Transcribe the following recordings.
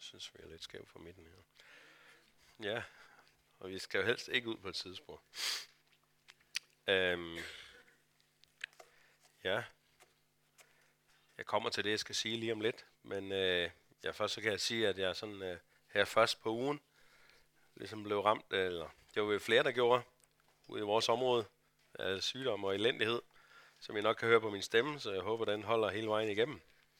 synes, vi er lidt skævt fra midten her. Ja, og vi skal jo helst ikke ud på et sidespor. Ja, jeg kommer til det, jeg skal sige lige om lidt. Men først så kan jeg sige, at jeg sådan her først på ugen ligesom blev ramt, eller det var jo flere, der gjorde ude i vores område af sygdom og elendighed, som I nok kan høre på min stemme, så jeg håber, den holder hele vejen igennem.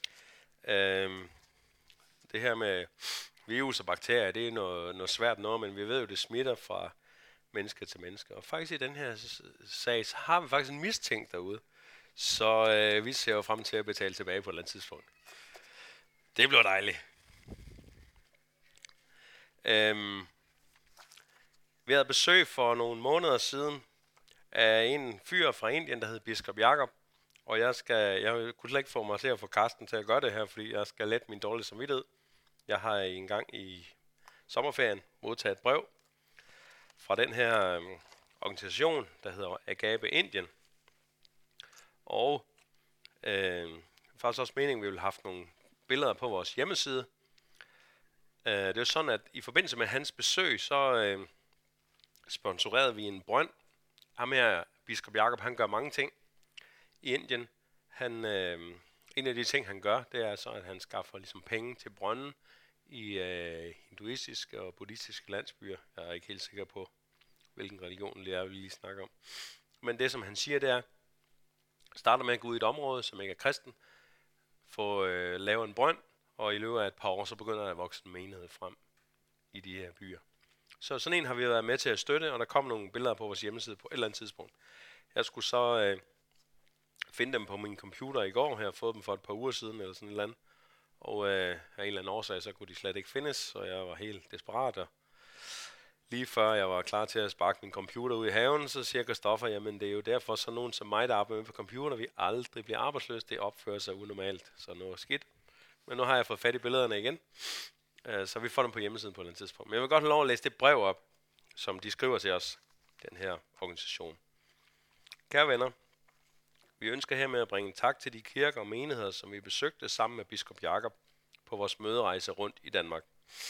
Det her med virus og bakterier, det er noget svært noget, men vi ved jo, det smitter fra menneske til menneske. Og faktisk i den her sag, så har vi faktisk en mistænkt derude. Så vi ser jo frem til at betale tilbage på et eller andet tidspunkt. Det bliver dejligt. Vi havde besøg for nogle måneder siden af en fyr fra Indien, der hed Biskop Jakob. Og jeg kunne slet ikke få mig til at få Karsten til at gøre det her, fordi jeg skal lette min dårlige samvittighed. Jeg har engang i sommerferien modtaget et brev fra den her organisation, der hedder Agape Indien. Og faktisk også meningen, at vi ville have haft nogle billeder på vores hjemmeside. Det er sådan, at i forbindelse med hans besøg, så sponsorerede vi en brønd. Ham her, Biskop Jakob, han gør mange ting i Indien. En af de ting, han gør, det er så, at han skaffer ligesom penge til brønden i hinduistiske og buddhistiske landsbyer. Jeg er ikke helt sikker på, hvilken religion det er, vi lige snakker om. Men det, som han siger, det er, starter med at gå ud i et område, som ikke er kristen, få lave en brønd, og i løbet af et par år, så begynder der at vokse en menighed frem i de her byer. Så sådan en har vi været med til at støtte, og der kom nogle billeder på vores hjemmeside på et eller andet tidspunkt. Jeg skulle så finde dem på min computer i går. Jeg har fået dem for et par uger siden, eller sådan et eller andet. Og af en eller anden årsag, så kunne de slet ikke findes, så jeg var helt desperat. Og lige før jeg var klar til at sparke min computer ud i haven, så siger Christoffer, jamen det er jo derfor, så nogen som mig, der arbejder med på computer, vi aldrig bliver arbejdsløse. Det opfører sig unormalt, så noget skidt. Men nu har jeg fået fat i billederne igen, så vi får dem på hjemmesiden på et tidspunkt. Men jeg vil godt have lov at læse det brev op, som de skriver til os, den her organisation. Kære venner, vi ønsker hermed at bringe tak til de kirker og menigheder, som vi besøgte sammen med Biskop Jakob på vores møderejse rundt i Danmark.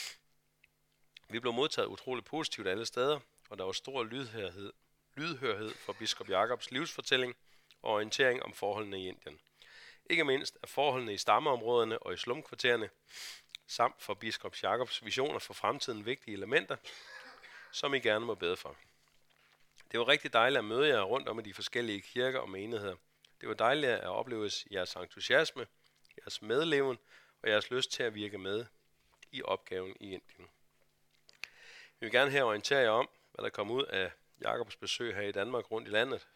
Vi blev modtaget utroligt positivt alle steder, og der var stor lydhørhed for Biskop Jakobs livsfortælling og orientering om forholdene i Indien. Ikke mindst af forholdene i stammeområderne og i slumkvartererne, samt for Biskop Jakobs visioner for fremtiden vigtige elementer, som I gerne må bede for. Det var rigtig dejligt at møde jer rundt om i de forskellige kirker og menigheder. Det var dejligt at opleve jeres entusiasme, jeres medleven og jeres lyst til at virke med i opgaven i Indien. Vi vil gerne her orientere jer om, hvad der kom ud af Jakobs besøg her i Danmark rundt i landet.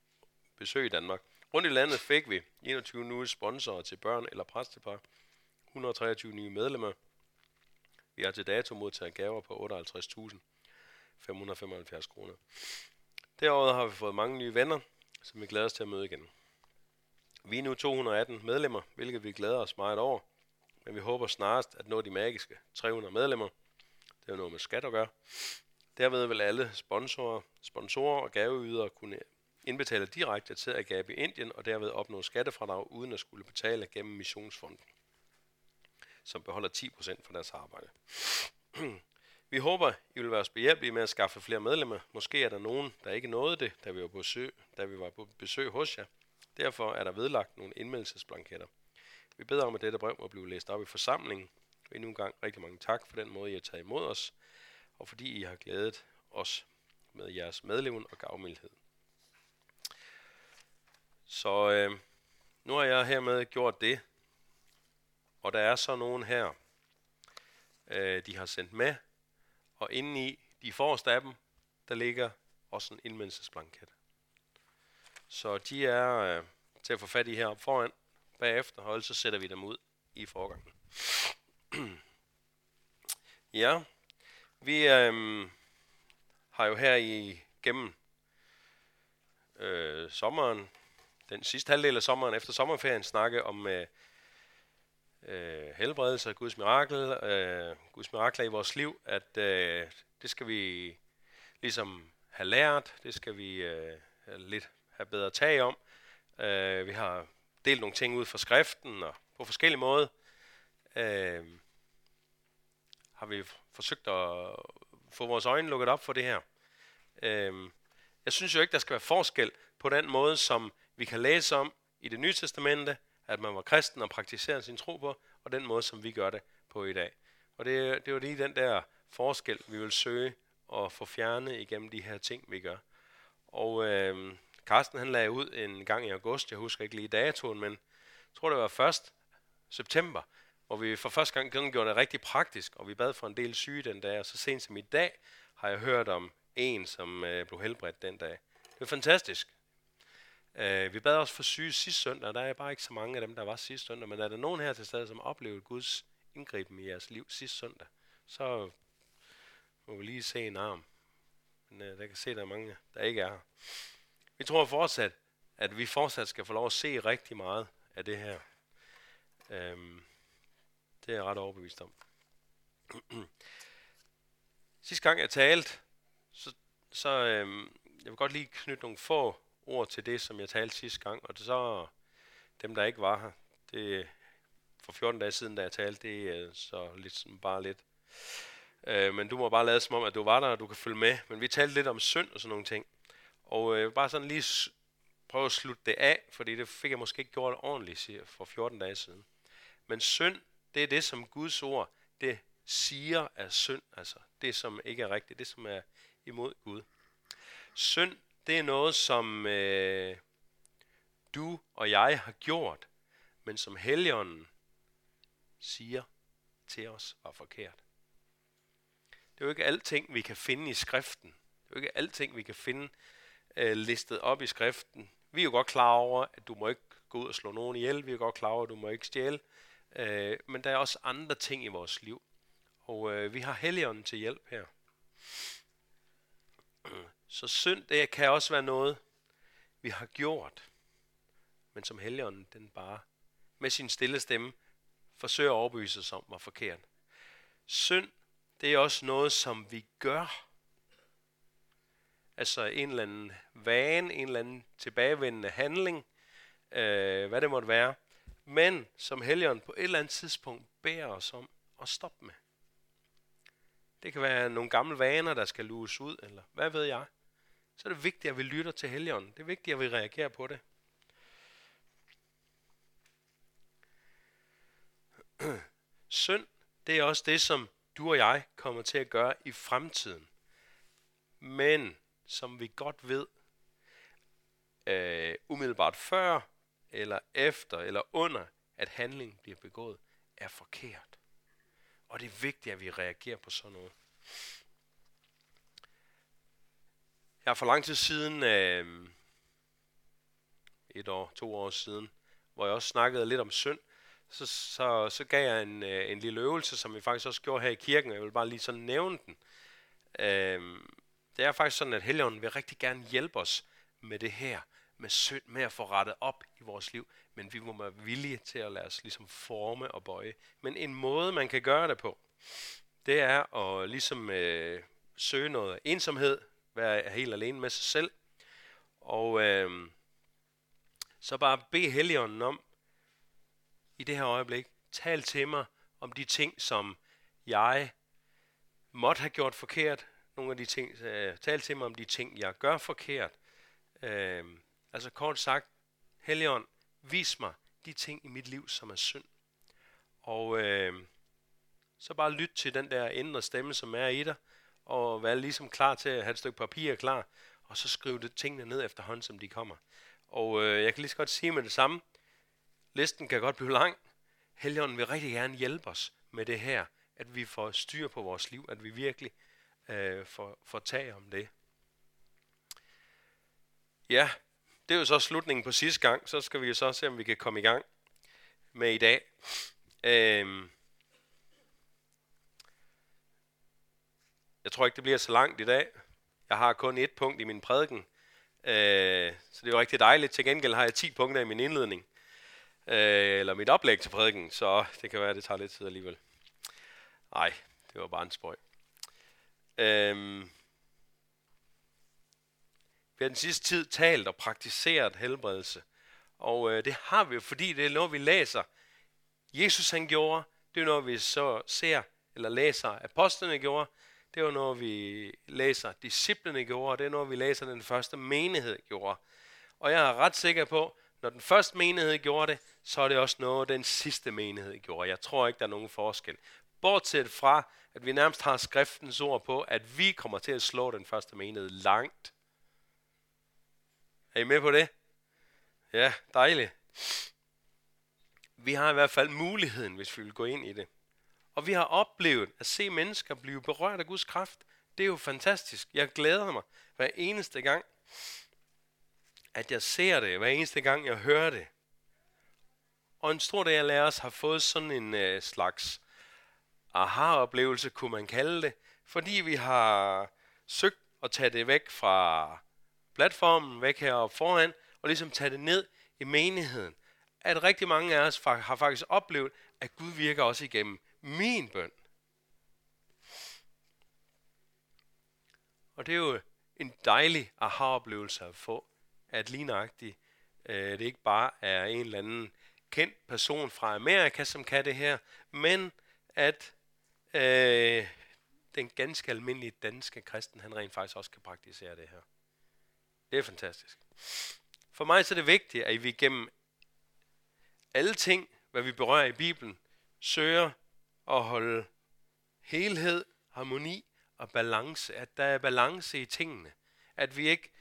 Rundt i landet fik vi 21 nye sponsorer til børn eller præstepar, 123 nye medlemmer. Vi har til dato modtaget gaver på 58.575 kroner. Derudover har vi fået mange nye venner, som vi glæder os til at møde igen. Vi er nu 218 medlemmer, hvilket vi glæder os meget over, men vi håber snarest at nå de magiske 300 medlemmer. Det er noget med skat at gøre. Derved vil alle sponsorer og gaveydere kunne indbetale direkte til Agape Indien og derved opnå skattefradrag uden at skulle betale gennem missionsfonden, som beholder 10% for deres arbejde. Vi håber, I vil være os behjælpelige med at skaffe flere medlemmer. Måske er der nogen, der ikke nåede det, da vi var på besøg hos jer. Derfor er der vedlagt nogle indmeldelsesblanketter. Vi beder om, at dette brev må blive læst op i forsamlingen. Endnu en gang rigtig mange tak for den måde, I har taget imod os, og fordi I har glædet os med jeres medleven og gavmildhed. Så nu har jeg hermed gjort det, og der er så nogen her, de har sendt med, og inde i de forreste af dem, der ligger også en indmeldelsesblanket. Så de er til at få fat i heroppe foran, bagefter, og så sætter vi dem ud i forgangen. Ja, vi har jo her igennem sommeren, den sidste halvdel af sommeren efter sommerferien, snakket om helbredelse af Guds mirakler i vores liv, at det skal vi ligesom have lært, det skal vi lidt have bedre tag om. Vi har delt nogle ting ud fra skriften og på forskellige måder. har vi forsøgt at få vores øjne lukket op for det her. Jeg synes jo ikke, der skal være forskel på den måde, som vi kan læse om i Det Nye Testamente, at man var kristen og praktiserede sin tro på, og den måde, som vi gør det på i dag. Og det er jo lige den der forskel, vi vil søge og få fjernet igennem de her ting, vi gør. Og Carsten han lagde ud en gang i august, jeg husker ikke lige datoen, men jeg tror det var 1. september, hvor vi for første gang gjorde det rigtig praktisk, og vi bad for en del syge den dag, og så sent som i dag har jeg hørt om en, som blev helbredt den dag. Det var fantastisk. Vi bad også for syge sidste søndag, og der er bare ikke så mange af dem, der var sidste søndag, men er der nogen her til stede, som oplevede Guds indgriben i jeres liv sidste søndag, så må vi lige se en arm. Men der kan se, at der er mange, der ikke er her. Vi tror fortsat, at vi fortsat skal få lov at se rigtig meget af det her. Det er jeg ret overbevist om. Sidste gang jeg talte, så jeg vil godt lige knytte nogle få ord til det, som jeg talte sidste gang, og så dem, der ikke var her, det for 14 dage siden, da jeg talte, det er så lidt, bare lidt. Men du må bare lade som om, at du var der, og du kan følge med. Men vi talte lidt om synd og sådan nogle ting. Og jeg vil bare sådan lige prøve at slutte det af, fordi det fik jeg måske ikke gjort ordentligt for 14 dage siden. Men synd, det er det, som Guds ord, det siger er synd, altså det, som ikke er rigtigt, det, som er imod Gud. Synd, det er noget, som du og jeg har gjort, men som Helligånden siger til os var forkert. Det er jo ikke alting, vi kan finde i skriften. Det er jo ikke alting, vi kan finde listet op i skriften. Vi er jo godt klar over, at du må ikke gå ud og slå nogen ihjel. Vi er godt klar over, at du må ikke stjæle. Men der er også andre ting i vores liv. Og vi har Helligånden til hjælp her. Så synd, det kan også være noget, vi har gjort. Men som Helligånden, den bare med sin stille stemme forsøger at overbevise os om, var forkert. Synd, det er også noget, som vi gør. Altså en eller anden vane, en eller anden tilbagevendende handling, hvad det måtte være. Men som Helligånden på et eller andet tidspunkt beder os om at stoppe med. Det kan være nogle gamle vaner, der skal luges ud, eller hvad ved jeg. Så er det vigtigt, at vi lytter til Helligånden. Det er vigtigt, at vi reagerer på det. Synd, det er også det, som du og jeg kommer til at gøre i fremtiden. Men som vi godt ved, umiddelbart før, eller efter, eller under, at handlingen bliver begået, er forkert. Og det er vigtigt, at vi reagerer på sådan noget. Jeg har for lang tid siden, 1 år, 2 år siden, hvor jeg også snakkede lidt om synd, så gav jeg en lille øvelse, som vi faktisk også gjorde her i kirken, og jeg vil bare lige sådan nævne den. Det er faktisk sådan, at Helligånden vil rigtig gerne hjælpe os med det her, med synd, med at få rettet op i vores liv, men vi må være villige til at lade os ligesom forme og bøje. Men en måde, man kan gøre det på, det er at ligesom søge noget ensomhed, være helt alene med sig selv, og så bare bede Helligånden om, i det her øjeblik, tal til mig om de ting, som jeg måtte have gjort forkert. Nogle af de ting, tal til mig om de ting, jeg gør forkert. Altså kort sagt, Helligånd, vis mig de ting i mit liv, som er synd. Og så bare lyt til den der indre stemme, som er i dig, og vær ligesom klar til at have et stykke papir klar, og så skriv det tingene ned efterhånden, som de kommer. Og jeg kan lige så godt sige med det samme, listen kan godt blive lang. Helligånden vil rigtig gerne hjælpe os med det her, at vi får styr på vores liv, at vi virkelig får tag om det. Ja, det er jo så slutningen på sidste gang, så skal vi jo så se, om vi kan komme i gang med i dag. Jeg tror ikke, det bliver så langt i dag. Jeg har kun 1 punkt i min prædiken, så det er jo rigtig dejligt. Til gengæld har jeg 10 punkter i min indledning, eller mit oplæg til prædiken, så det kan være, at det tager lidt tid alligevel. Nej, det var bare en spøj. Vi har den sidste tid talt og praktiseret helbredelse, og det har vi jo, fordi det er noget, vi læser. Jesus han gjorde, det er noget, vi så ser eller læser apostlene gjorde. Det var noget, vi læser disciplene gjorde, og det er noget, vi læser den første menighed gjorde. Og jeg er ret sikker på, når den første menighed gjorde det, så er det også noget, den sidste menighed gjorde. Jeg tror ikke, der er nogen forskel. Bortset fra, at vi nærmest har skriftens ord på, at vi kommer til at slå den første menighed langt. Er I med på det? Ja, dejligt. Vi har i hvert fald muligheden, hvis vi vil gå ind i det. Og vi har oplevet at se mennesker blive berørt af Guds kraft. Det er jo fantastisk. Jeg glæder mig hver eneste gang, at jeg ser det. Hver eneste gang, jeg hører det. Og en stor del af os har fået sådan en slags aha-oplevelse, kunne man kalde det. Fordi vi har søgt at tage det væk fra platformen, væk heroppe foran, og ligesom tage det ned i menigheden. At rigtig mange af os har faktisk oplevet, at Gud virker også igennem min bøn. Og det er jo en dejlig aha-oplevelse at få, at lige nøjagtigt, det ikke bare er en eller anden kendt person fra Amerika, som kan det her, men at den ganske almindelige danske kristen, han rent faktisk også kan praktisere det her. Det er fantastisk. For mig så er det vigtigt, at vi gennem alle ting, hvad vi berører i Bibelen, søger at holde helhed, harmoni og balance. At der er balance i tingene. At vi ikke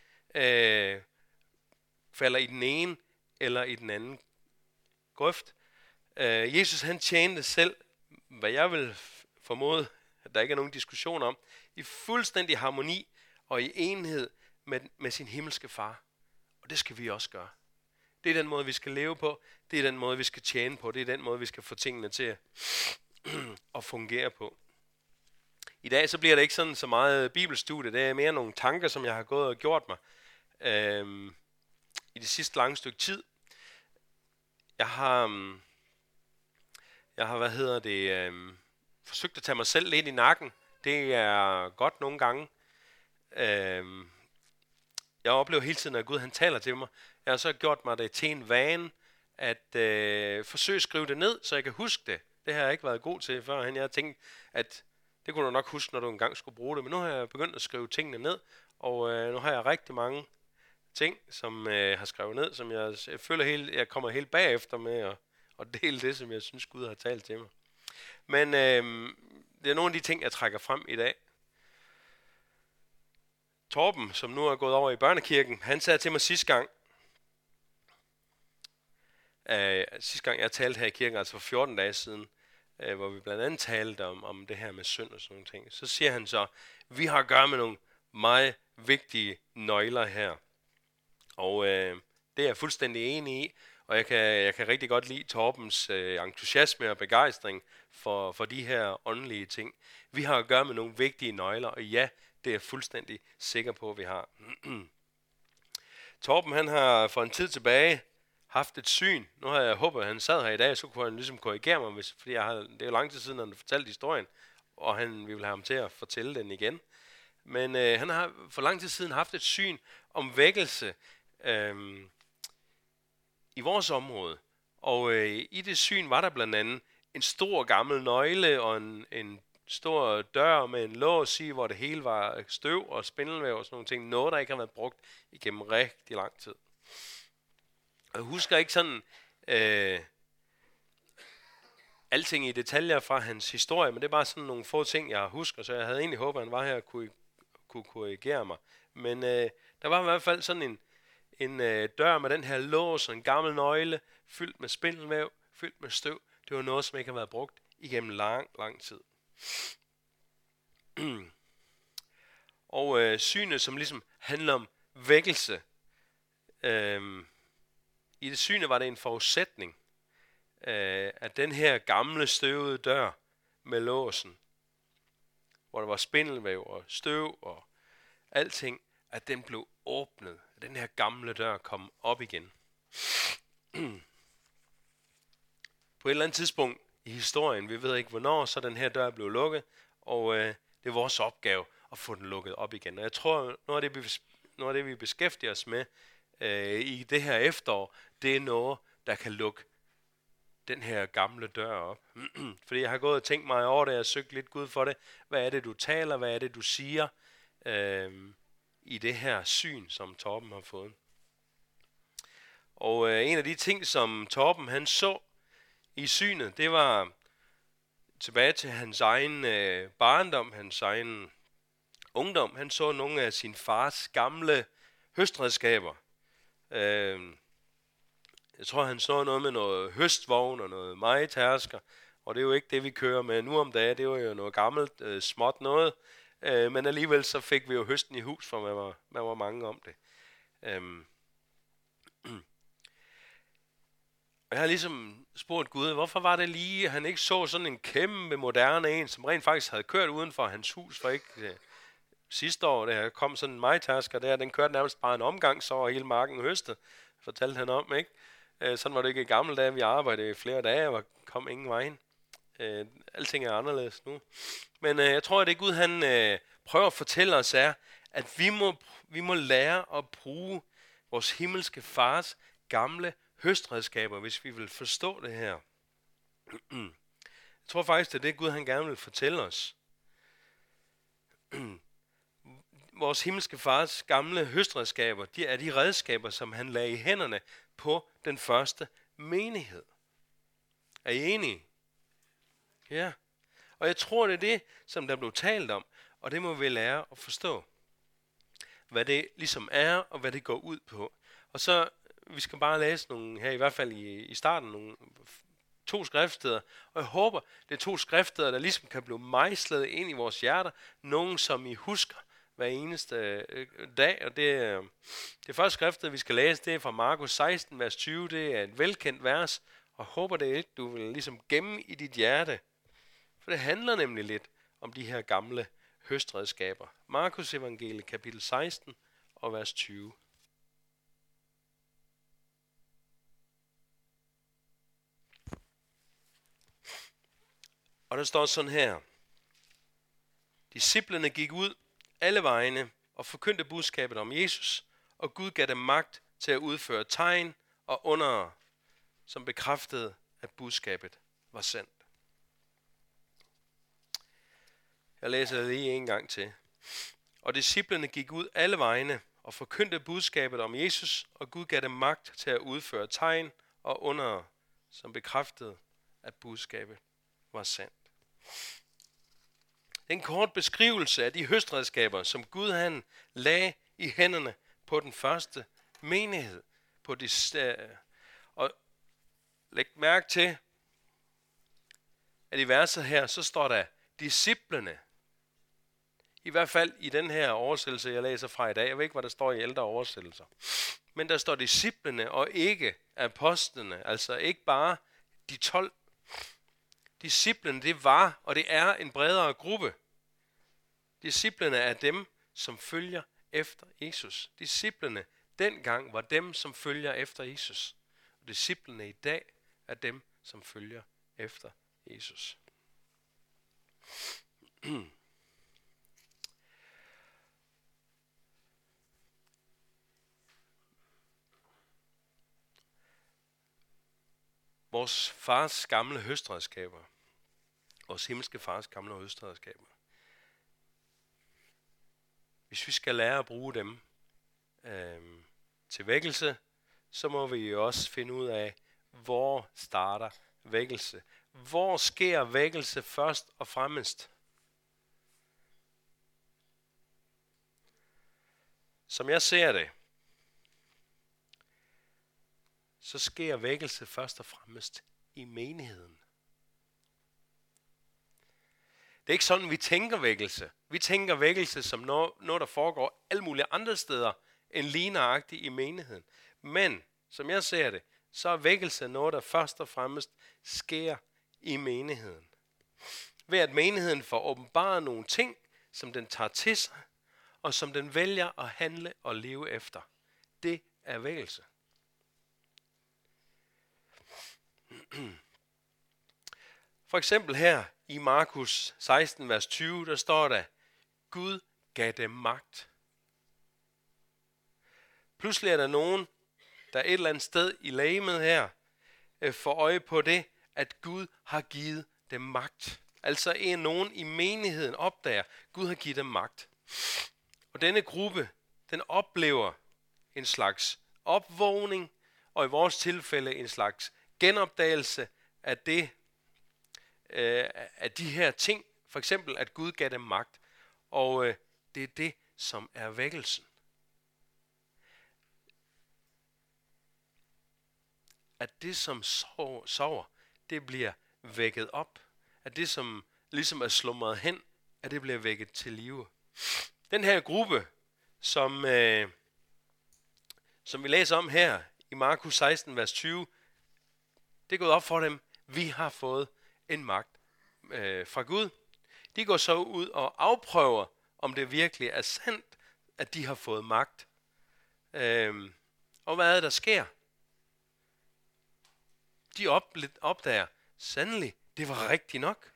falder i den ene eller i den anden grøft. Jesus han tjente selv, hvad jeg vil formode, at der ikke er nogen diskussion om, i fuldstændig harmoni og i enhed med sin himmelske far. Og det skal vi også gøre. Det er den måde, vi skal leve på. Det er den måde, vi skal tjene på. Det er den måde, vi skal få tingene til at fungere på. I dag så bliver det ikke sådan så meget bibelstudie. Det er mere nogle tanker, som jeg har gået og gjort mig i det sidste lange stykke tid. Jeg har forsøgt at tage mig selv lidt i nakken. Det er godt nogle gange. Jeg oplever hele tiden, at Gud han taler til mig. Jeg har så gjort mig det til en vane, at forsøge at skrive det ned, så jeg kan huske det. Det har jeg ikke været god til førhen. Jeg har tænkt, at det kunne du nok huske, når du engang skulle bruge det. Men nu har jeg begyndt at skrive tingene ned, og nu har jeg rigtig mange ting, som jeg har skrevet ned, som jeg føler jeg kommer helt bagefter med at dele det, som jeg synes, Gud har talt til mig. Men det er nogle af de ting, jeg trækker frem i dag. Torben, som nu er gået over i børnekirken, han sagde til mig sidste gang jeg talte her i kirken, altså for 14 dage siden, hvor vi blandt andet talte om det her med synd og sådan nogle ting. Så siger han så, vi har at gøre med nogle meget vigtige nøgler her. Og det er jeg fuldstændig enig i, og jeg kan rigtig godt lide Torbens entusiasme og begejstring for de her åndelige ting. Vi har at gøre med nogle vigtige nøgler, og ja, det er jeg fuldstændig sikker på, at vi har. Torben han har for en tid tilbage haft et syn. Nu har jeg håbet, at han sad her i dag, så kunne han ligesom korrigere mig, fordi det er jo lang tid siden, han fortalte historien, og vi vil have ham til at fortælle den igen. Men han har for lang tid siden haft et syn om vækkelse i vores område. Og i det syn var der blandt andet en stor gammel nøgle og en stor dør med en lås i, hvor det hele var støv og spindelvæv og sådan nogle ting. Noget, der ikke har været brugt igennem rigtig lang tid. Jeg husker ikke sådan alting i detaljer fra hans historie, men det er bare sådan nogle få ting, jeg husker, så jeg havde egentlig håbet, at han var her og kunne korrigere mig. Men der var i hvert fald sådan en dør med den her lås og en gammel nøgle, fyldt med spindelvæv, fyldt med støv. Det var noget, som ikke har været brugt igennem lang tid. Og synet, som ligesom handler om vækkelse. I det syne var det en forudsætning, at den her gamle støvede dør med låsen, hvor der var spindelvæv og støv og alting, at den blev åbnet. At den her gamle dør kom op igen. På et eller andet tidspunkt i historien, vi ved ikke hvornår, så den her dør blev lukket, og det er vores opgave at få den lukket op igen. Og jeg tror, noget af det vi beskæftiger os med i det her efterår, det er noget, der kan lukke den her gamle dør op. Fordi jeg har gået og tænkt mig over det, jeg har søgt lidt Gud for det. Hvad er det, du taler? Hvad er det, du siger i det her syn, som Torben har fået? Og en af de ting, som Torben han så i synet, det var tilbage til hans egen barndom, hans egen ungdom. Han så nogle af sin fars gamle høstredskaber. Jeg tror, han så noget med noget høstvogn og noget majtærsker, og det er jo ikke det, vi kører med nu om dagen. Det var jo noget gammelt, småt noget, men alligevel så fik vi jo høsten i hus, for man var mange om det. Jeg har ligesom spurgt Gud, hvorfor var det lige, at han ikke så sådan en kæmpe moderne en, som rent faktisk havde kørt uden for hans hus, for ikke sidste år, der kom sådan en majtasker der, den kørte nærmest bare en omgang, så var hele marken høstet, fortalte han om, ikke? Sådan var det ikke i gamle dage, vi arbejdede i flere dage, og kom ingen vej ind. Alting er anderledes nu. Men jeg tror, at det Gud, han prøver at fortælle os, er, at vi må lære at bruge vores himmelske fars gamle høstredskaber, hvis vi vil forstå det her. Jeg tror faktisk, det er det Gud, han gerne vil fortælle os. Vores himmelske fars gamle høstredskaber, de er de redskaber, som han lagde i hænderne på den første menighed. Er I enige? Ja. Og jeg tror, det er det, som der blev talt om, og det må vi lære at forstå. Hvad det ligesom er, og hvad det går ud på. Og så, vi skal bare læse nogle, her i hvert fald i starten, nogle 2 skriftsteder. Og jeg håber, det er 2 skriftsteder, der ligesom kan blive mejslet ind i vores hjerter. Nogle, som I husker hver eneste dag. Og det første skriftsted, vi skal læse, det er fra Markus 16, vers 20. Det er et velkendt vers. Og håber det ikke, du vil ligesom gemme i dit hjerte. For det handler nemlig lidt om de her gamle høstredskaber. Markus evangelie, kapitel 16 og vers 20. Og der står sådan her. Disciplene gik ud alle vegne og forkyndte budskabet om Jesus, og Gud gav dem magt til at udføre tegn og under, som bekræftede, at budskabet var sandt. Jeg læser det lige en gang til. Og disciplene gik ud alle vegne og forkyndte budskabet om Jesus, og Gud gav dem magt til at udføre tegn og under, som bekræftede, at budskabet var sandt. En kort beskrivelse af de høstredskaber, som Gud han lagde i hænderne på den første menighed. Og læg mærke til, at i verset her, så står der disciplene. I hvert fald i den her oversættelse, jeg læser fra i dag. Jeg ved ikke, hvad der står i ældre oversættelser. Men der står disciplene og ikke apostlene. Altså ikke bare de 12. Disciplene, det var, og det er en bredere gruppe. Disciplene er dem, som følger efter Jesus. Disciplene dengang var dem, som følger efter Jesus. Og disciplene i dag er dem, som følger efter Jesus. Vores fars gamle høstredskaber. Vores himmelske fars gamle høstredskaber. Hvis vi skal lære at bruge dem til vækkelse, så må vi jo også finde ud af, hvor starter vækkelse. Hvor sker vækkelse først og fremmest? Som jeg ser det, så sker vækkelse først og fremmest i menigheden. Det er ikke sådan, vi tænker vækkelse. Vi tænker vækkelse som noget, der foregår alle mulige andre steder, end lige nøjagtigt i menigheden. Men, som jeg ser det, så er vækkelse noget, der først og fremmest sker i menigheden. Ved at menigheden får åbenbaret nogle ting, som den tager til sig, og som den vælger at handle og leve efter. Det er vækkelse. For eksempel her i Markus 16, vers 20, der står der, Gud gav dem magt. Pludselig er der nogen, der et eller andet sted i legemet her, får øje på det, at Gud har givet dem magt. Altså nogen i menigheden opdager, at Gud har givet dem magt. Og denne gruppe, den oplever en slags opvågning, og i vores tilfælde en slags genopdagelse af af de her ting. For eksempel, at Gud gav dem magt. Og det er det, som er vækkelsen. At det, som sover, det bliver vækket op. At det, som ligesom er slumret hen, at det bliver vækket til live. Den her gruppe, som vi læser om her i Markus 16, vers 20, det er gået op for dem, vi har fået en magt fra Gud. De går så ud og afprøver, om det virkelig er sandt, at de har fået magt. Og hvad er det, der sker? De opdager, sandelig, det var rigtigt nok.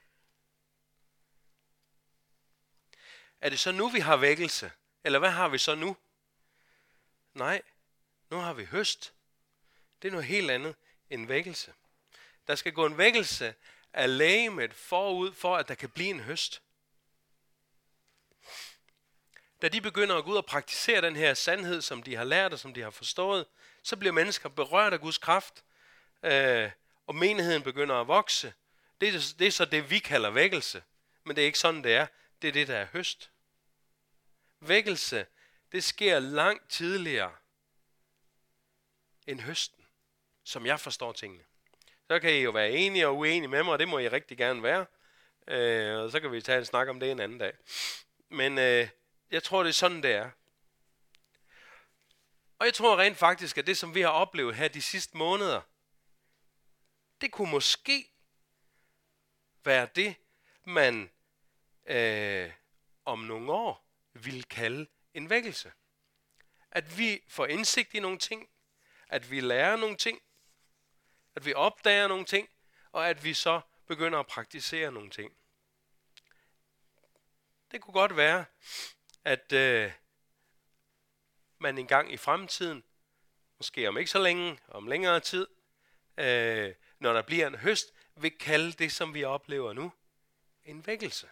Er det så nu, vi har vækkelse? Eller hvad har vi så nu? Nej, nu har vi høst. Det er noget helt andet end vækkelse. Der skal gå en vækkelse af legemet forud for, at der kan blive en høst. Da de begynder at gå ud og praktisere den her sandhed, som de har lært og som de har forstået, så bliver mennesker berørt af Guds kraft, og menigheden begynder at vokse. Det er så det, vi kalder vækkelse, men det er ikke sådan, det er. Det er det, der er høst. Vækkelse, det sker langt tidligere end høsten, som jeg forstår tingene. Så kan I jo være enige og uenige med mig, og det må I rigtig gerne være. Og så kan vi tage en snak om det en anden dag. Men jeg tror, det er sådan, det er. Og jeg tror rent faktisk, at det, som vi har oplevet her de sidste måneder, det kunne måske være det, man om nogle år vil kalde en vækkelse. At vi får indsigt i nogle ting, at vi lærer nogle ting, at vi opdager nogle ting, og at vi så begynder at praktisere nogle ting. Det kunne godt være, at man engang i fremtiden, måske om ikke så længe, om længere tid, når der bliver en høst, vil kalde det, som vi oplever nu, en vækkelse.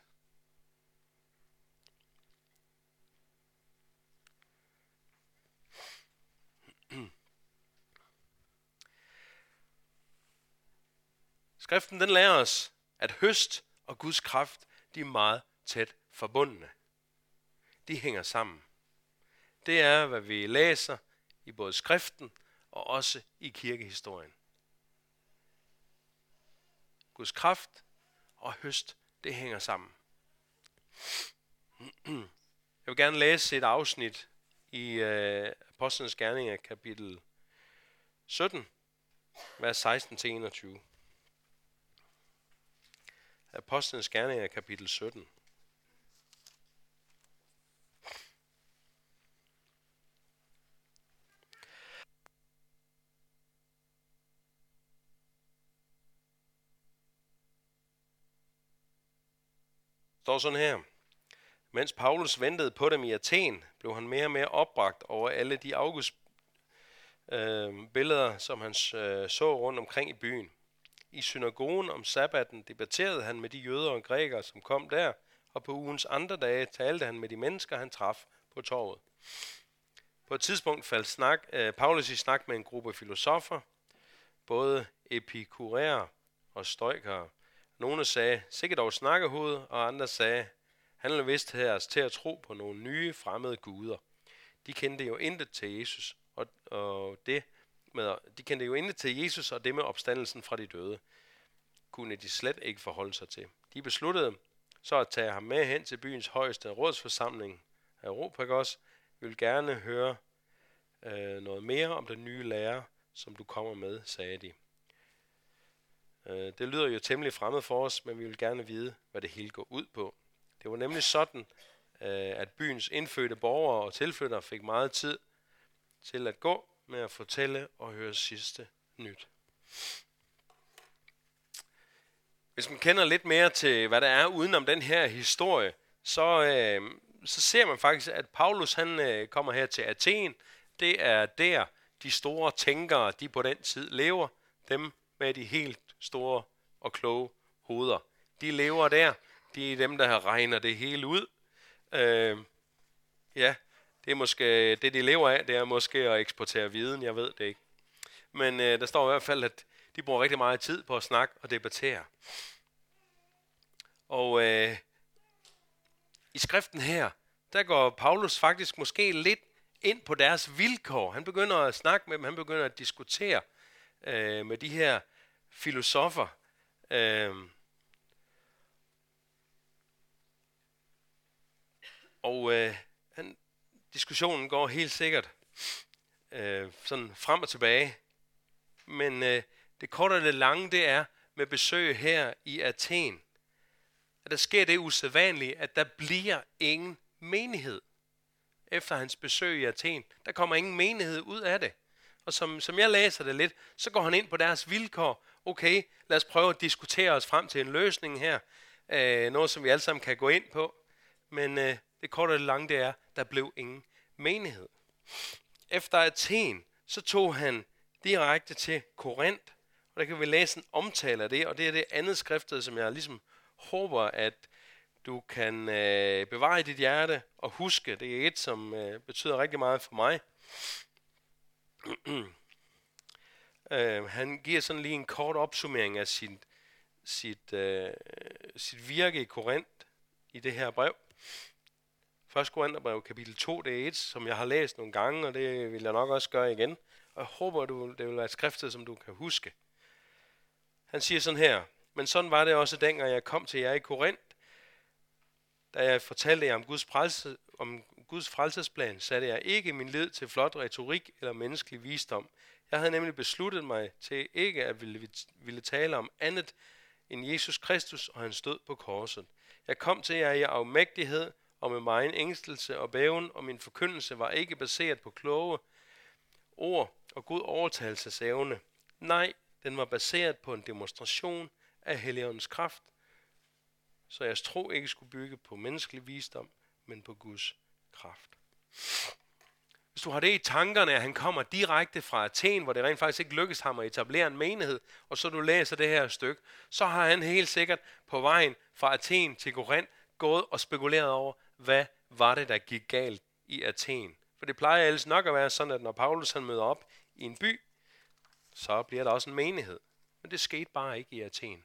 Skriften den lærer os, at høst og Guds kraft, de er meget tæt forbundne. De hænger sammen. Det er, hvad vi læser i både skriften og også i kirkehistorien. Guds kraft og høst, det hænger sammen. Jeg vil gerne læse et afsnit i Apostlenes Gerninger, kapitel 17, vers 16-21. Apostlenes Gerninger, kapitel 17. Står sådan her. Mens Paulus ventede på dem i Athen, blev han mere og mere opbragt over alle de billeder, som han så rundt omkring i byen. I synagogen om sabbaten debatterede han med de jøder og grækere, som kom der, og på ugens andre dage talte han med de mennesker, han traf på torvet. På et tidspunkt faldt Paulus i snak med en gruppe filosofer, både epikuræer og stoikere. Nogle sagde, sikkert dog snakkehoved, og andre sagde, han ville vist have os til at tro på nogle nye fremmede guder. De kendte jo intet til Jesus, de kendte jo intet til Jesus og det med opstandelsen fra de døde, kunne de slet ikke forholde sig til. De besluttede så at tage ham med hen til byens højeste rådsforsamling, Areopagos. Vi vil gerne høre noget mere om den nye lære, som du kommer med, sagde de. Det lyder jo temmelig fremmed for os, men vi vil gerne vide, hvad det hele går ud på. Det var nemlig sådan, at byens indfødte borgere og tilflyttere fik meget tid til at gå med at fortælle og høre sidste nyt. Hvis man kender lidt mere til, hvad der er udenom den her historie, så ser man faktisk, at Paulus han kommer her til Athen. Det er der, de store tænkere, de på den tid lever. Dem med de helt store og kloge hoveder. De lever der. De er dem, der regner det hele ud. Ja, det er måske det, de lever af. Det er måske at eksportere viden. Jeg ved det ikke. Men der står i hvert fald, at de bruger rigtig meget tid på at snakke og debattere. Og i skriften her, der går Paulus faktisk måske lidt ind på deres vilkår. Han begynder at snakke med dem, han begynder at diskutere med de her filosofer. Diskussionen går helt sikkert sådan frem og tilbage. Men det korte og det lange, det er med besøg her i Athen, at der sker det usædvanlige, at der bliver ingen menighed. Efter hans besøg i Athen, der kommer ingen menighed ud af det. Og som jeg læser det lidt, så går han ind på deres vilkår. Okay, lad os prøve at diskutere os frem til en løsning her. Noget, som vi alle sammen kan gå ind på. Men det korte og det lange, det er, der blev ingen menighed. Efter Athen, så tog han direkte til Korinth. Og der kan vi læse en omtale af det, og det er det andet skriftet, som jeg ligesom håber, at du kan bevare i dit hjerte og huske. Det er et, som betyder rigtig meget for mig. Han giver sådan lige en kort opsummering af sit virke i Korinth i det her brev. 1. Korintherbrev kapitel 2, det er et, som jeg har læst nogle gange, og det vil jeg nok også gøre igen. Og jeg håber, det vil være et skriftet, som du kan huske. Han siger sådan her: men sådan var det også dengang jeg kom til jer i Korinth. Da jeg fortalte jer om Guds frelsesplan, satte jeg ikke min lid til flot retorik eller menneskelig visdom. Jeg havde nemlig besluttet mig til ikke at ville tale om andet end Jesus Kristus og hans død på korset. Jeg kom til jer i afmægtighed og med megen ængstelse og bæven, og min forkyndelse var ikke baseret på kloge ord og god overtagelsesevne. Nej, den var baseret på en demonstration af Helligåndens kraft, så jeres tro ikke skulle bygge på menneskelig visdom, men på Guds kraft. Hvis du har det i tankerne, at han kommer direkte fra Athen, hvor det rent faktisk ikke lykkedes ham at etablere en menighed, og så du læser det her stykke, så har han helt sikkert på vejen fra Athen til Korinth gået og spekuleret over, hvad var det, der gik galt i Athen. For det plejer ellers nok at være sådan, at når Paulus han møder op i en by, så bliver der også en menighed. Men det skete bare ikke i Athen.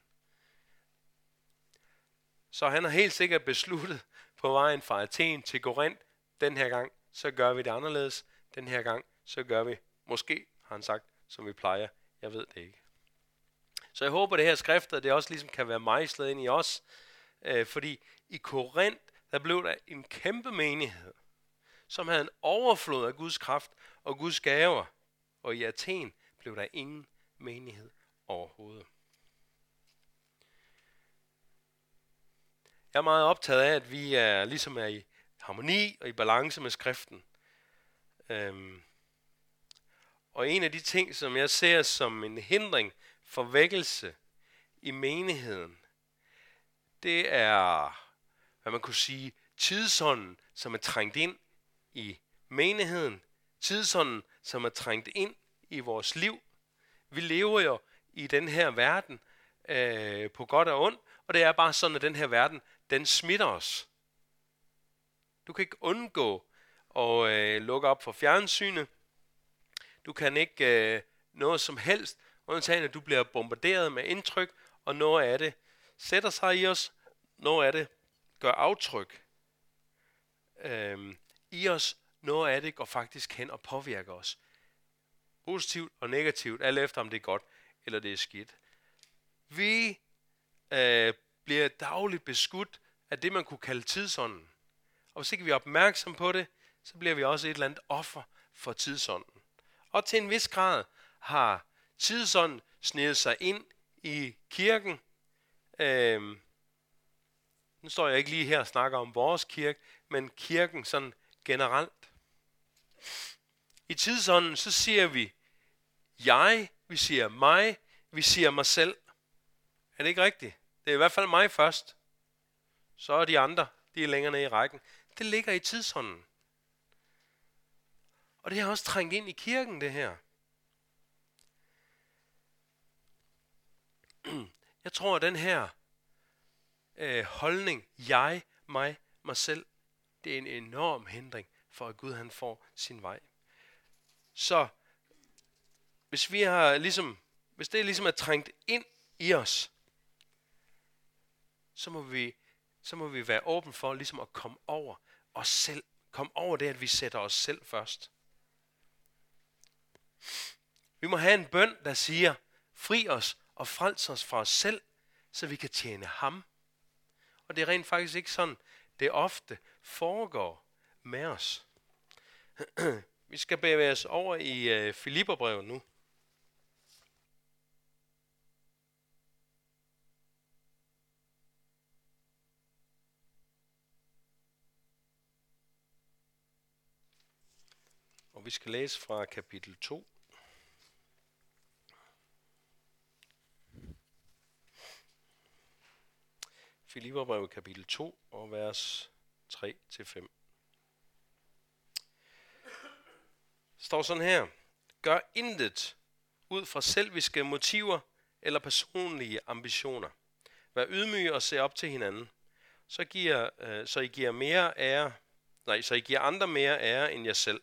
Så han har helt sikkert besluttet på vejen fra Athen til Korinth, den her gang, så gør vi det anderledes. Den her gang, så gør vi, måske har han sagt, som vi plejer. Jeg ved det ikke. Så jeg håber, det her skrifter, det også ligesom kan være mejslet ind i os. Fordi i Korinth, der blev der en kæmpe menighed, som havde en overflod af Guds kraft og Guds gaver. Og i Athen blev der ingen menighed overhovedet. Jeg er meget optaget af, at vi ligesom er i harmoni og i balance med skriften. Og en af de ting, som jeg ser som en hindring for vækkelse i menigheden, det er, hvad man kunne sige, tidsånden, som er trængt ind i menigheden. Tidsånden, som er trængt ind i vores liv. Vi lever jo i den her verden på godt og ondt, og det er bare sådan, at den her verden, den smitter os. Du kan ikke undgå at lukke op for fjernsynet. Du kan ikke noget som helst, undtagen at du bliver bombarderet med indtryk, og noget af det sætter sig i os, noget af det gør aftryk i os, noget af det går faktisk hen og påvirker os. Positivt og negativt, alt efter om det er godt eller det er skidt. Vi bliver dagligt beskudt af det, man kunne kalde tidsånden. Og hvis ikke vi er opmærksom på det, så bliver vi også et eller andet offer for tidsånden. Og til en vis grad har tidsånden snedet sig ind i kirken. Nu står jeg ikke lige her og snakker om vores kirke, men kirken sådan generelt. I tidsånden så siger vi vi siger mig, vi siger mig selv. Er det ikke rigtigt? Det er i hvert fald mig først. Så er de andre, de er længere nede i rækken. Det ligger i tidsånden. Og det har også trængt ind i kirken, det her. Jeg tror, at den her holdning, jeg, mig selv, det er en enorm hindring for, at Gud han får sin vej. Så hvis det ligesom er trængt ind i os, så må vi være åben for ligesom at komme over os selv. Komme over det, at vi sætter os selv først. Vi må have en bøn, der siger, fri os og frels os fra os selv, så vi kan tjene ham. Og det er rent faktisk ikke sådan, det ofte foregår med os. Vi skal bevæge os over i Filipperbrevet nu. Og vi skal læse fra kapitel 2. Filipperbrevet kapitel 2 og vers 3-5. Står sådan her. Gør intet ud fra selviske motiver eller personlige ambitioner. Vær ydmyge og se op til hinanden. Så I giver andre mere ære end jer selv.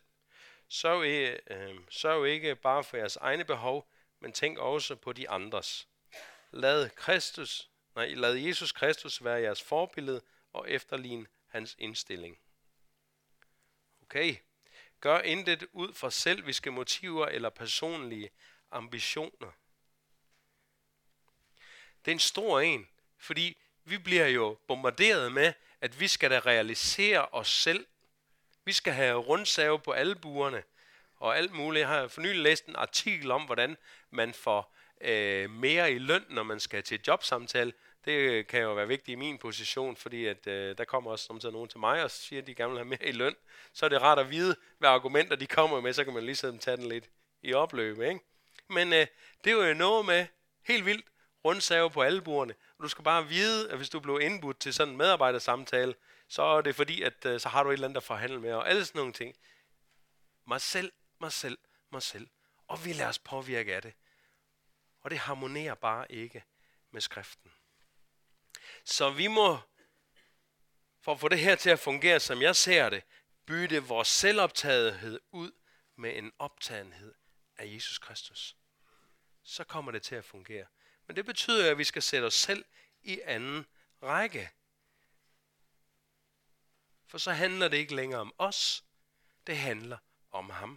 Sørg ikke bare for jeres egne behov, men tænk også på de andres. Lad Jesus Kristus være jeres forbillede og efterligne hans indstilling. Okay. Gør intet ud fra selviske motiver eller personlige ambitioner. Det er en stor en, fordi vi bliver jo bombarderet med, at vi skal da realisere os selv. Vi skal have rundsave på albuerne og alt muligt. Jeg har for nylig læst en artikel om, hvordan man får mere i løn, når man skal til et jobsamtale. Det kan jo være vigtigt i min position, fordi at, der kommer også samtidig nogen til mig og siger, at de gerne vil have mere i løn. Så er det rart at vide, hvad argumenter de kommer med, så kan man lige tage den lidt i opløb. Ikke? Men det er jo noget med helt vildt rundsave på albuerne. Du skal bare vide, at hvis du blev indbudt til sådan en medarbejdersamtale, så er det fordi, at så har du et eller andet at forhandle med, og alle sådan nogle ting. Mig selv. Og vi lader os påvirke af det. Og det harmonerer bare ikke med skriften. Så vi må, for at få det her til at fungere, som jeg ser det, bytte vores selvoptagethed ud med en optagenhed af Jesus Kristus. Så kommer det til at fungere. Men det betyder, at vi skal sætte os selv i anden række. For så handler det ikke længere om os, det handler om ham.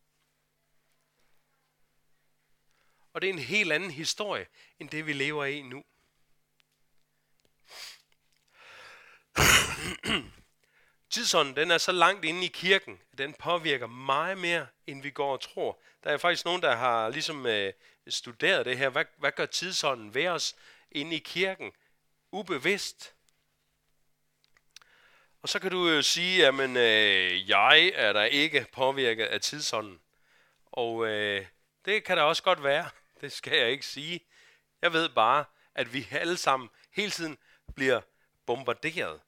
Og det er en helt anden historie, end det vi lever i nu. Tidsånden, den er så langt inde i kirken, at den påvirker meget mere, end vi går og tror. Der er faktisk nogen, der har ligesom studeret det her. Hvad gør tidsånden ved os inde i kirken? Ubevidst. Og så kan du jo sige, at jeg er der ikke påvirket af tidsånden. Og det kan da også godt være. Det skal jeg ikke sige. Jeg ved bare, at vi alle sammen hele tiden bliver bombarderet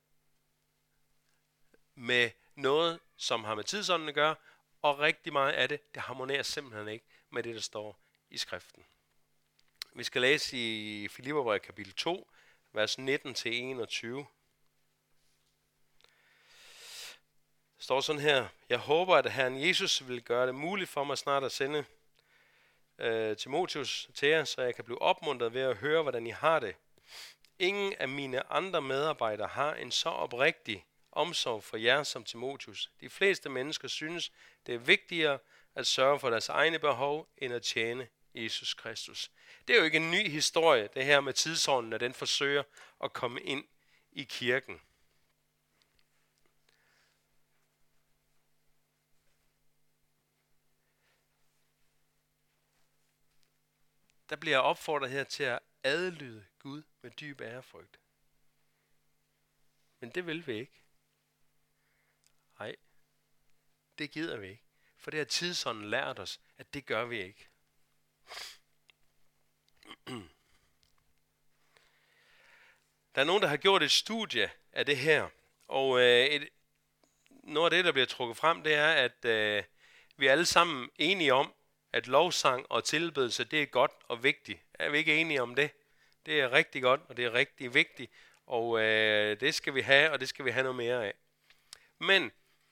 med noget, som har med tidsånden at gøre, og rigtig meget af det harmonerer simpelthen ikke med det, der står i skriften. Vi skal læse i Filipperbrevet kapitel 2, vers 19-21. Det står sådan her. Jeg håber, at Herren Jesus vil gøre det muligt for mig snart at sende Timotheus til jer, så jeg kan blive opmuntret ved at høre, hvordan I har det. Ingen af mine andre medarbejdere har en så oprigtig omsorg for jer som Timotheus. De fleste mennesker synes, det er vigtigere at sørge for deres egne behov, end at tjene Jesus Kristus. Det er jo ikke en ny historie, det her med tidsånden, at den forsøger at komme ind i kirken. Der bliver opfordret her til at adlyde Gud med dyb ærefrygt. Men det vil vi ikke. Nej, det gider vi ikke. For det har tidsånden lært os, at det gør vi ikke. Der er nogen, der har gjort et studie af det her. Og noget af det, der bliver trukket frem, det er, at vi er alle sammen enige om, at lovsang og tilbedelse, det er godt og vigtigt. Er vi ikke enige om det? Det er rigtig godt, og det er rigtig vigtigt, og det skal vi have, og det skal vi have noget mere af. Men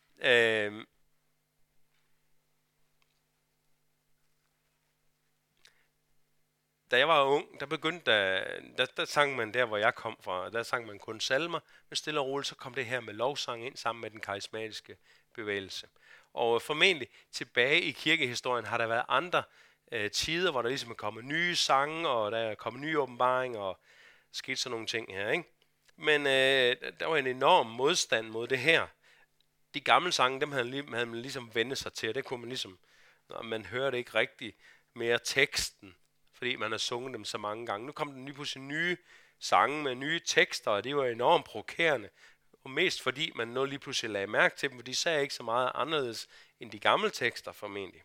da jeg var ung, der begyndte der sang man der, hvor jeg kom fra, der sang man kun salmer, men stille og roligt, så kom det her med lovsang ind sammen med den karismatiske bevægelse. Og formentlig tilbage i kirkehistorien har der været andre tider, hvor der ligesom er kommet nye sange, og der er kommet nye åbenbaringer, og skete sådan nogle ting her, ikke? Men der var en enorm modstand mod det her. De gamle sange, dem havde man ligesom vendt sig til, og det kunne man ligesom, man hørte ikke rigtig mere teksten, fordi man har sunget dem så mange gange. Nu kom den lige på sine nye sange med nye tekster, og det var enormt provokerende. Og mest fordi man nu lige pludselig lagde mærke til dem, for de sagde ikke så meget anderledes end de gamle tekster formentlig.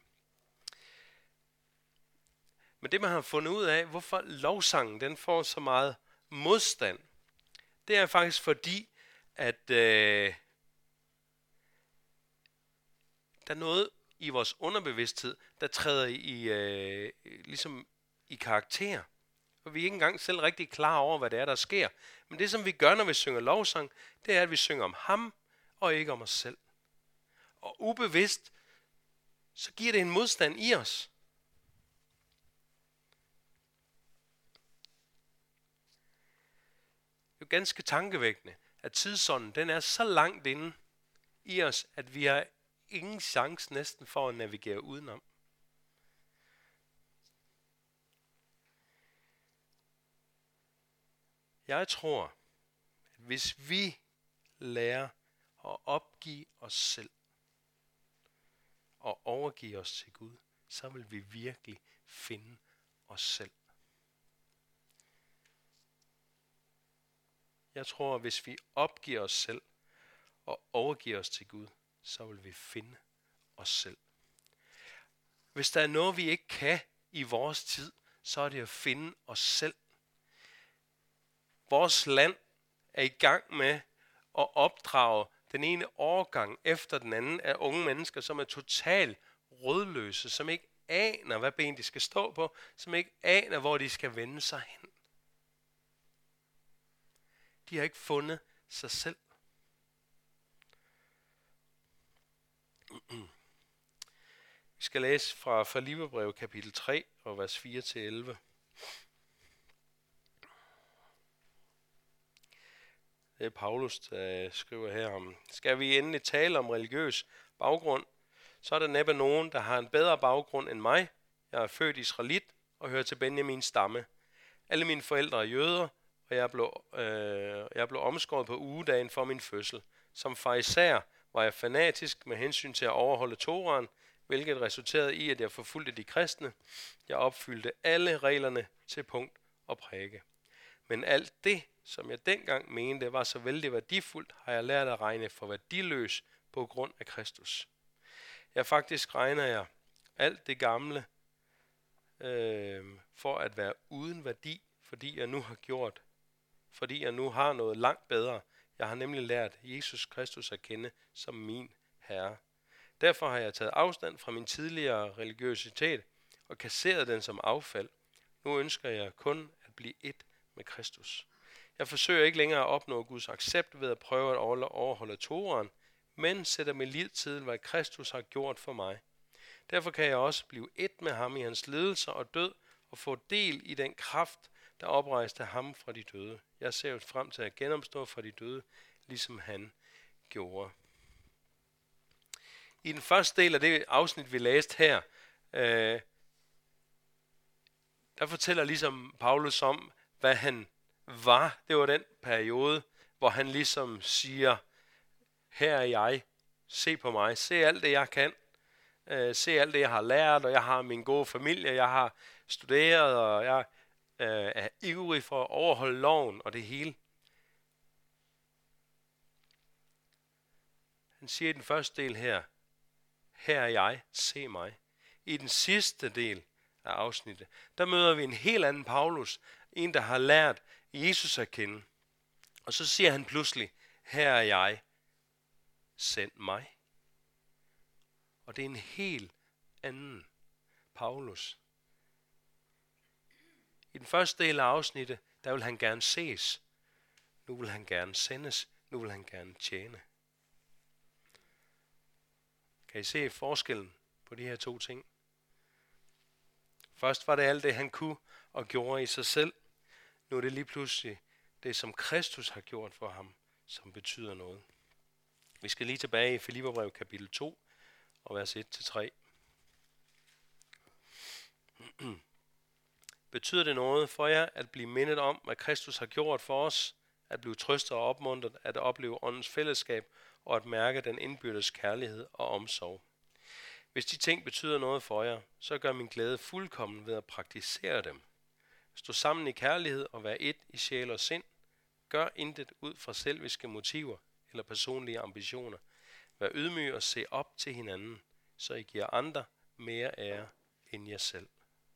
Men det man har fundet ud af, hvorfor lovsangen den får så meget modstand, det er faktisk fordi, at der er noget i vores underbevidsthed, der træder ligesom i karakter. Og vi er ikke engang selv rigtig klar over, hvad det er, der sker. Men det, som vi gør, når vi synger lovsang, det er, at vi synger om ham, og ikke om os selv. Og ubevidst, så giver det en modstand i os. Det er jo ganske tankevækkende, at tidsånden, den er så langt inde i os, at vi har ingen chance næsten for at navigere udenom. Jeg tror, at hvis vi lærer at opgive os selv og overgive os til Gud, så vil vi virkelig finde os selv. Jeg tror, at hvis vi opgiver os selv og overgiver os til Gud, så vil vi finde os selv. Hvis der er noget, vi ikke kan i vores tid, så er det at finde os selv. Vores land er i gang med at opdrage den ene årgang efter den anden af unge mennesker, som er totalt rådløse, som ikke aner, hvad ben de skal stå på, som ikke aner, hvor de skal vende sig hen. De har ikke fundet sig selv. Vi skal læse fra Filipperbrevet kapitel 3 og vers 4-11. Det er Paulus, der skriver her om. Skal vi endelig tale om religiøs baggrund, så er der næppe nogen, der har en bedre baggrund end mig. Jeg er født israelit og hører til Benjamins stamme. Alle mine forældre er jøder, og jeg blev omskåret på ugedagen for min fødsel. Som farisæer var jeg fanatisk med hensyn til at overholde Toraen, hvilket resulterede i, at jeg forfulgte de kristne. Jeg opfyldte alle reglerne til punkt og prikke. Men alt det, som jeg dengang mente var så vældig værdifuldt, har jeg lært at regne for værdiløs på grund af Kristus. Faktisk regner jeg alt det gamle for at være uden værdi, fordi jeg nu har noget langt bedre. Jeg har nemlig lært Jesus Kristus at kende som min Herre. Derfor har jeg taget afstand fra min tidligere religiøsitet og kasseret den som affald. Nu ønsker jeg kun at blive et med Kristus. Jeg forsøger ikke længere at opnå Guds accept ved at prøve at overholde Toraen, men sætter min lid til, hvad Kristus har gjort for mig. Derfor kan jeg også blive et med ham i hans lidelse og død og få del i den kraft, der oprejste ham fra de døde. Jeg ser jo frem til at genopstå fra de døde, ligesom han gjorde. I den første del af det afsnit, vi læste her, der fortæller ligesom Paulus om, hvad han var. Det var den periode, hvor han ligesom siger, her er jeg, se på mig, se alt det jeg kan, se alt det jeg har lært, og jeg har min gode familie, jeg har studeret, og jeg er ivrig for at overholde loven og det hele. Han siger i den første del her, her er jeg, se mig. I den sidste del af afsnittet, der møder vi en helt anden Paulus, en der har lært Jesus at kende. Og så siger han pludselig, her er jeg, send mig. Og det er en helt anden Paulus. I den første del af afsnittet, der vil han gerne ses. Nu vil han gerne sendes. Nu vil han gerne tjene. Kan I se forskellen på de her to ting? Først var det alt det, han kunne og gjorde i sig selv. Nu er det lige pludselig det, som Kristus har gjort for ham, som betyder noget. Vi skal lige tilbage i Filipperbrevet kapitel 2 og vers 1-3. Betyder det noget for jer at blive mindet om, hvad Kristus har gjort for os, at blive trøstet og opmuntret, at opleve åndens fællesskab og at mærke den indbyrdes kærlighed og omsorg? Hvis de ting betyder noget for jer, så gør min glæde fuldkommen ved at praktisere dem. Stå sammen i kærlighed og vær ét i sjæl og sind. Gør intet ud fra selviske motiver eller personlige ambitioner. Vær ydmyg og se op til hinanden, så I giver andre mere ære end jer selv.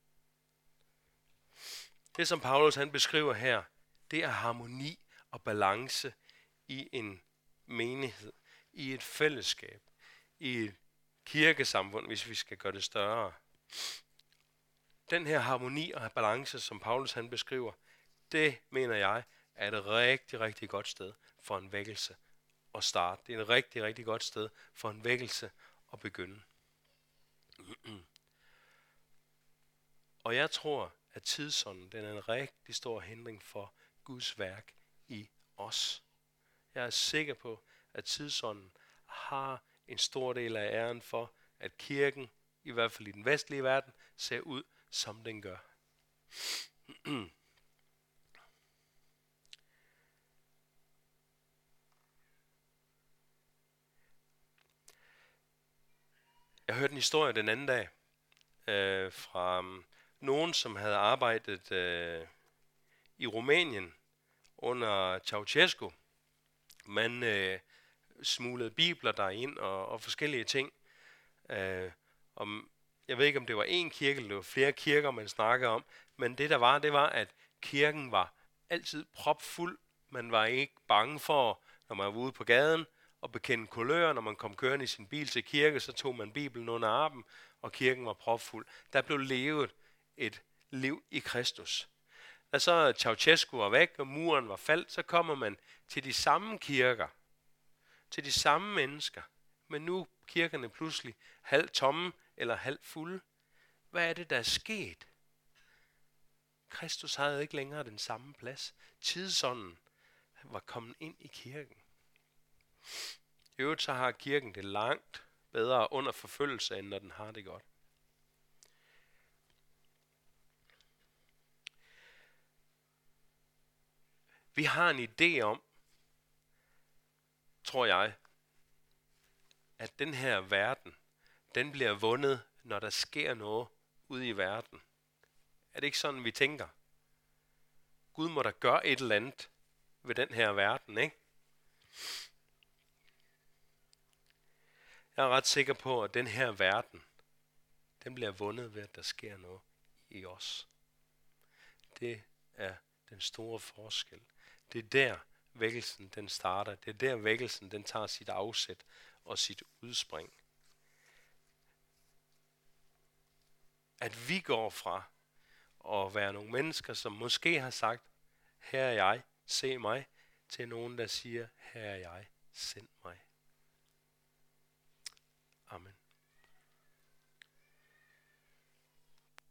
Det, som Paulus han beskriver her, det er harmoni og balance i en menighed, i et fællesskab, i et kirkesamfund, hvis vi skal gøre det større. Den her harmoni og balance, som Paulus han beskriver, det mener jeg er et rigtig, rigtig godt sted for en vækkelse at starte. Det er et rigtig, rigtig godt sted for en vækkelse at begynde. Og jeg tror, at tidsånden, den er en rigtig stor hindring for Guds værk i os. Jeg er sikker på, at tidsånden har en stor del af æren for, at kirken, i hvert fald i den vestlige verden, ser ud, som den gør. Jeg hørte en historie den anden dag fra nogen, som havde arbejdet i Rumænien under Ceausescu. Man smuglede bibler derind og forskellige ting. Jeg ved ikke, om det var én kirke, eller det var flere kirker, man snakkede om. Men det var, at kirken var altid propfuld. Man var ikke bange for, når man var ude på gaden, at bekende kulør. Når man kom kørende i sin bil til kirke, så tog man Bibelen under armen, og kirken var propfuld. Der blev levet et liv i Kristus. Da så Ceausescu var væk, og muren var faldt, så kommer man til de samme kirker, til de samme mennesker, men nu er kirkerne pludselig halvt tomme eller halvt fulde. Hvad er det, der er sket? Kristus havde ikke længere den samme plads. Tidsånden var kommet ind i kirken. I øvrigt så har kirken det langt bedre under forfølgelse, end når den har det godt. Vi har en idé om, tror jeg, at den her verden, den bliver vundet, når der sker noget ude i verden. Er det ikke sådan, vi tænker? Gud må da gøre et eller andet ved den her verden, ikke? Jeg er ret sikker på, at den her verden, den bliver vundet ved, at der sker noget i os. Det er den store forskel. Det er der vækkelsen den starter. Det er der vækkelsen den tager sit afsæt og sit udspring. At vi går fra at være nogle mennesker, som måske har sagt, her er jeg, se mig, til nogen, der siger, her er jeg, send mig.